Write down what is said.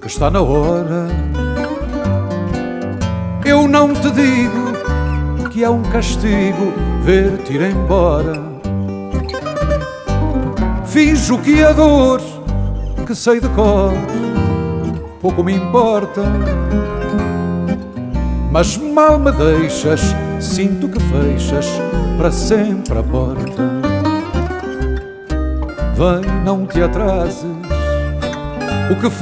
está na hora. Eu não te digo que é um castigo ver-te ir embora. Finjo que a dor que sei de cor pouco me importa, mas mal me deixas, sinto que fechas para sempre a porta. Vem, não te atrases, o que